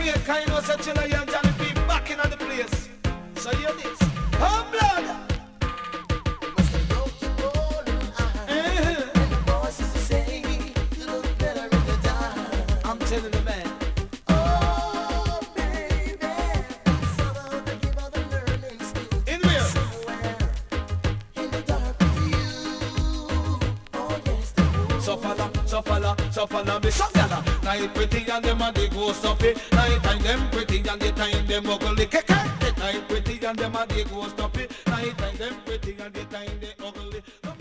get kind of such a young Johnny B back in the place. So hear this. Oh, blood. You must have broke your golden eye. And the voices say you look better in the dark. I'm telling the man. Oh, baby. Somehow they give all the learning skills. In where? Somewhere in the dark with you. Oh, yes, they will. So follow me, some gala. Night pretty and them and they go stuffy. Night time them pretty and the time them ugly. Night pretty and them and they go stuffy. Night time them pretty and the time they ugly.